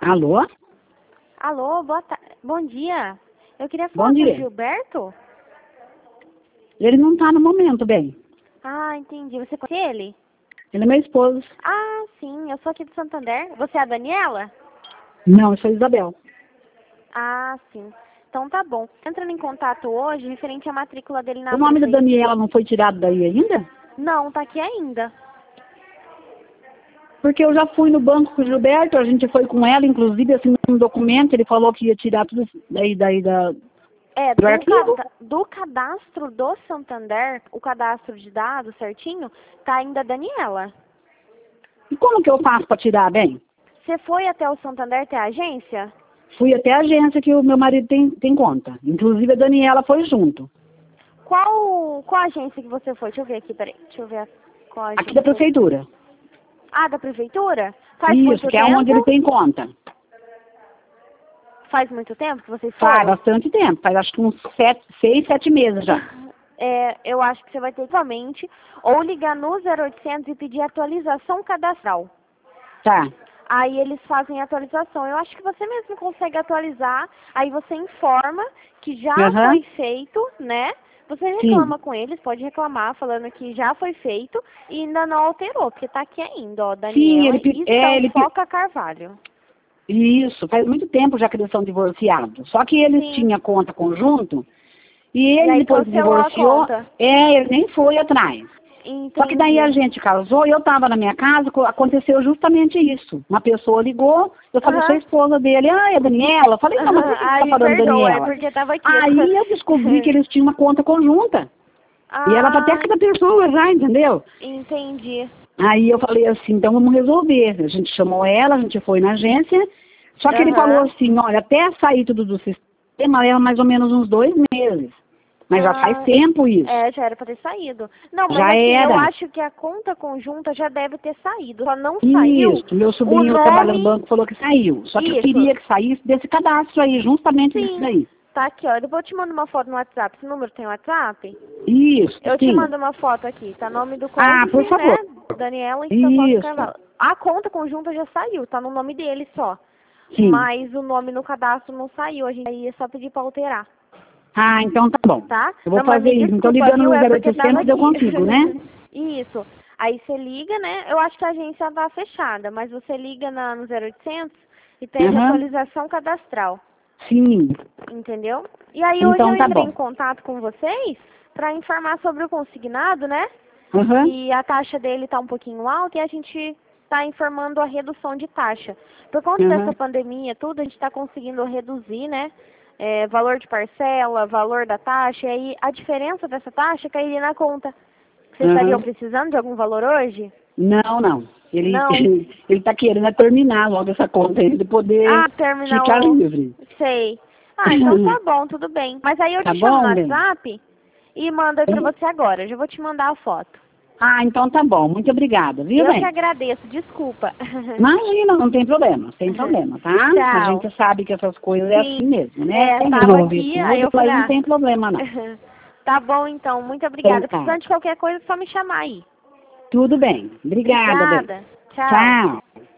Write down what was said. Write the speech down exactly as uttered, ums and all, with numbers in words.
Alô? Alô, boa ta... bom dia. Eu queria falar Bom com o dia. Gilberto. Ele não tá no momento, bem. Ah, entendi. Você conhece ele? Ele é meu esposo. Ah, sim. Eu sou aqui de Santander. Você é a Daniela? Não, eu sou a Isabel. Ah, sim. Então tá bom. Entrando em contato hoje, referente à matrícula dele na O nome da prefeitura. Daniela não foi tirado daí ainda? Não, tá aqui ainda. Porque eu já fui no banco com o Gilberto, a gente foi com ela, inclusive assinando um documento, ele falou que ia tirar tudo daí, daí da, É, do do, arquivo. cada... do cadastro do Santander, o cadastro de dados certinho, tá ainda a Daniela. E como que eu faço para tirar, bem? Você foi até o Santander, até a agência? Fui até a agência que o meu marido tem, tem conta. Inclusive a Daniela foi junto. Qual, qual agência que você foi? Deixa eu ver aqui, peraí. Deixa eu ver a- qual agência. Aqui da prefeitura. Ah, da prefeitura? Faz Isso, muito que é tempo? onde ele tem conta. Faz muito tempo que vocês Faz foram? bastante tempo, faz acho que uns sete, seis, sete meses já. É, eu acho que você vai ter novamente ou ligar no zero oitocentos e pedir atualização cadastral. Tá. Aí eles fazem a atualização. Eu acho que você mesmo consegue atualizar. Aí você informa que já Aham. foi feito, né? Você reclama com eles, pode reclamar, falando que já foi feito e ainda não alterou, porque tá aqui ainda, ó, Sim, Daniela ele, pe- e é, ele pe- Sanfoca Carvalho. Isso, faz muito tempo já que eles são divorciados. Só que eles Sim. tinham conta conjunto e E ele aí depois que cancelou a divorciou, conta. é, ele nem foi atrás. Entendi. Só que daí a gente casou e eu estava na minha casa, co- aconteceu justamente isso. Uma pessoa ligou, eu falei, Aham. sou a esposa dele, ah, é a Daniela. Eu falei, não, mas por que você Ai, está me falando perdoa, é Daniela? porque tava aqui. Aí eu descobri que eles tinham uma conta conjunta. E era pra até Ah, cada pessoa já, entendeu? entendi. Aí eu falei assim, então vamos resolver. A gente chamou ela, a gente foi na agência, só que ele Aham. falou assim, olha, até sair tudo do sistema leva mais ou menos uns dois meses. Mas já faz Ah, tempo isso. É, já era pra ter saído. Não, mas Já assim, eu era. acho que a conta conjunta já deve ter saído. Só não saiu Isso, meu o sobrinho que trabalha no nome. banco falou que saiu. Só que eu Isso. queria que saísse desse cadastro aí, justamente disso Sim. daí. Tá aqui, ó. Eu vou te mandar uma foto no WhatsApp. Esse número tem WhatsApp? Isso, Eu te sim. mando uma foto aqui. Tá nome do Ah, cônjuge, por favor. né? Daniela e Sanfoca Isso, Carvalho. A conta conjunta já saiu, tá no nome dele só. sim. Mas o nome no cadastro não saiu. A gente aí é só pedir pra alterar. Ah, então tá bom. Tá? Eu vou Não, mas fazer me isso. Então desculpa, ligando viu? no É zero porque tava oitocentos eu aqui. consigo, né? Isso. Aí você liga, né? Eu acho que a agência tá fechada, mas você liga na, no zero oitocentos e pede Aham. atualização cadastral, Sim. entendeu? E aí hoje Então eu tá entrei bom. em contato com vocês para informar sobre o consignado, né? Aham. E a taxa dele tá um pouquinho alta e a gente tá informando a redução de taxa. Por conta Aham. dessa pandemia tudo, a gente tá conseguindo reduzir, né? É, valor de parcela, valor da taxa, e aí a diferença dessa taxa cairia na conta. Vocês Aham. estariam precisando de algum valor hoje? Não, não. Ele, Não. ele, ele tá querendo é terminar logo essa conta aí, de poder Ah, terminar ficar o... livre. Sei. Ah, então tá bom, tudo bem. Mas aí eu Tá te chamo bom, no bem? WhatsApp e mando aí pra você agora. Eu já vou te mandar a foto. Ah, então tá bom. Muito obrigada, viu, Eu que bem? agradeço, desculpa. Imagina, não tem problema, sem problema, tá? A Tchau. gente sabe que essas coisas é Sim. assim mesmo, né? É, Tem que tava resolver aqui, tudo, aí eu mas falei, não ah... tem problema não. Tá bom então, muito obrigada. Então tá. Precisando de qualquer coisa, é só me chamar aí. Tudo bem. Obrigada, bem. Obrigada. Tchau. Tchau.